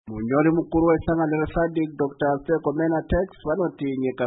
Munyori mukuru w'esanganiro SADC Dr. Sekomena Tex vanoti nyika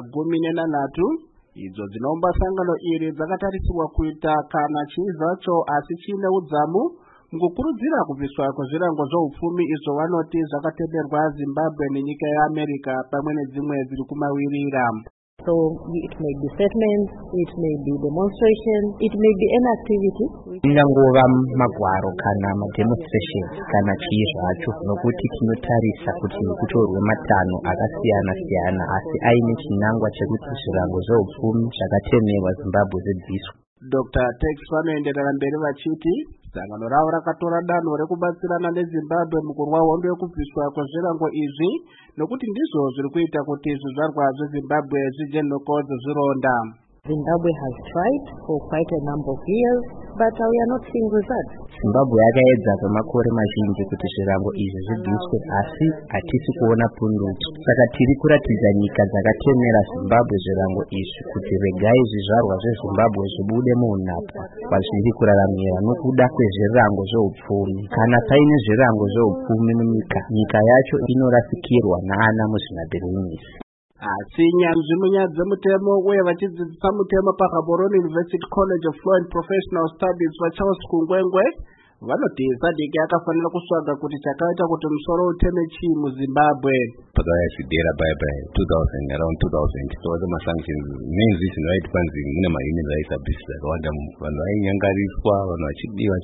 13 idzo dzinomba sangano iri dzakatarisirwa kuita kana chizacho asi chine udzamu mukukurudzira kubviswa kwezvirango zveupfumi izvo vanoti zvakatenderwa Zimbabwe nenyika yeAmerica pamwe nedzimwe dziri kumawirira. So it may be statements, it may be demonstration, it may be an activity. Ingangova magwaro kana demonstrations kana chii zvacho nokuti tinotarisa kuti kutorwe matanho akasiyana siyana asi aine chinangwa chekuti zvirango zveupfumi zvakatemerwa Zimbabwe zibviswe. Dr. Tex vanoenderera mberi vachiti sangano ravo rakatora danho rekubatsirana neZimbabwe mukurwa hondo yekubviswa kwezvirango izvi nokuti ndizvo zviri kuita kuti zvizvarwa zveZimbabwe zvije nhoko dzezvironda. Zimbabwe has tried for quite a number of years, but we are not seeing results. Zimbabwe yakaedza kwemakore mazhinji kuti zvirango izvi zvibviswe asi hatisi kuona pundutso. Saka tiri kuratidza nyika dzakatemera Zimbabwe zvirango izvi kuti regai zvizvarwa zveZimbabwe zvibude muunhapwa pazviri kuraramira nokuda kwezvirango zveupfumi. Kana paine zvirango zveupfumi munyika, nyika yacho inorasikirwa naana muzvinabhirinisi. Asi nyanzvi munyaya dzemutemo uye vachidzidzisa mutemo paGaborone University College of Law and Professional Studies vaCharles Kungwengwe vanoti SADC yakafanira kusvaga kuti chakaita kuti musoro uteme chii muZimbabwe. Pakayachidera by 2000 around 2000 so the sanctions means this right panzi mune human rights abuses akawanda vanhu vainyangariswa vanhu vachidiwa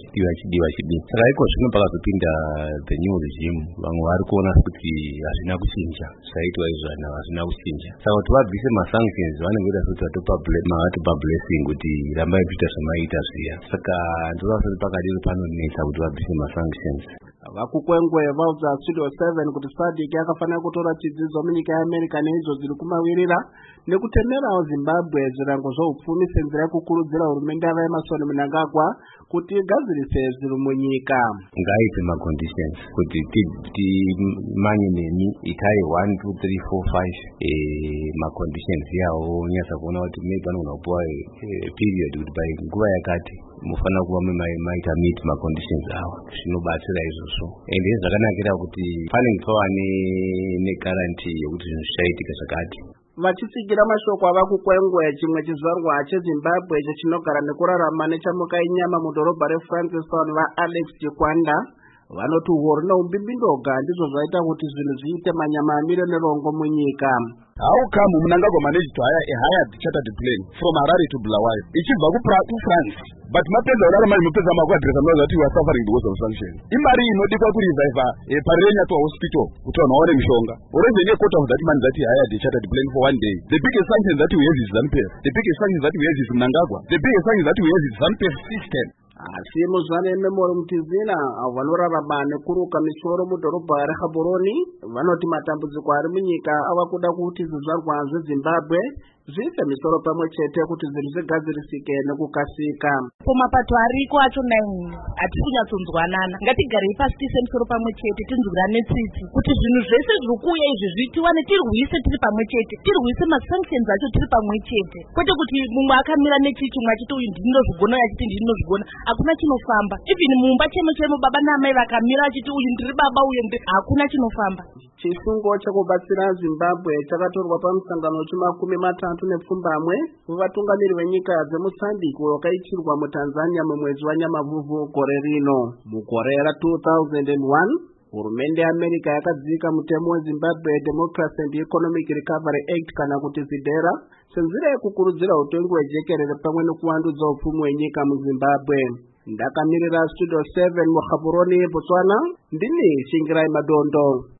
saka iko zvino pakazopinda the new regime vamwe vari kuona kuti hazvina kuchinja zvaitwa izvana hazvina kuchinja saka kuti vabvise masanctions vanenge voda kuti vatopablessing kuti rambai kuita zvamaita zviya saka ndosati pakadiro panonetsa kuti vabvise masanctions. Vakukengwe vaudza Studio 7 kuti SADC yakafanira kutora chidzidzo munyika yeAmerica neizvo dziri kumawirira nekutemerawo Zimbabwe zvirango zveupfumi senzira yekukurudzira hurumende yavaEmerson Mnangagwa kuti igadzirise zviri munyika. Ngaipe maconditions kuti timanye nemi itai 1 2 3 4 5 maconditions yawo nyasa kuona kuti maybe vanogona kupuwa period kuti by nguva yakati mufanira kuva maita meet maconditions awa zvinobatsira izvozvo ende zvakanakira kuti panenge pava negaranti yekuti zvinhu zvichaitika zvakati. Vachitsigira mashoko avakukengwe chimwe chizvarwa cheZimbabwe icho chinogara nekurarama nechamukainyama mudhorobha reFrancistown vaAlex Chikwanda vanoti uhoro neumbimbidoga ndizvo zvaita kuti zvinhu zviite manyama amire nerongo munyika. How come Mnangagwa managed to hire a hired chartered plane from Harare to Bulawayo? Ichibva kuFrance. But mapedza urarama mupedza makwadresa mwaza kuti you are suffering because of sanctions. Imari inodikwa kurevive parenya to hospital kuti vanhu vaone mishonga. Already a quarter of that money that he hired a chartered plane for one day. The biggest sanction that we have is ZANU-PF. The biggest sanction that we have is Mnangagwa. The biggest sanction that we have is ZANU-PF system. Asi muzvane memori mutizina vanorarama nekuruka misoro mudhorobha reGaborone vanoti matambudziko ari munyika ava kuda kuti zvizvarwa zveZimbabwe zviise misoro pamwe chete kuti zvinhu zvigadzirisike nekukasika. Mapato ariko acho hatisi kunyatsonzwanana. Ngatigarei pasi tiise misoro pamwe chete tinzwirane tsitsi kuti zvinhu zvese zviri kuuya izvi zvitiwane tirwise tiri pamwe chete tirwise masanctions acho tiri pamwe chete kwete kuti mumwe akamira nechichumwe achiti uyu ndinozvigona achiti ndinozvigona hakuna chinofamba. Even mumba chemo baba namai vakamira achiti uyu ndiri baba uyu hakuna chinofamba. Chisungo chekubatsira Zimbabwe chakatorwa pamusangano wechi30 nepfumbamwe wevatungamiri venyika dzemuSADC wakaitirwa muTanzania mumwedzi waNyamavhuvhu gore rino. Mugore ra2001 hurumende yeAmerica yakadzika mutemo weZimbabwe Democracy and Economic Recovery Act kana kuti ZIDERA senzira yekukurudzira utongi hwejekerere pamwe nekuwandudza upfumi hwenyika muZimbabwe. Ndakamirira Studio 7 muGaborone Botswana ndini Shingirai Madondo.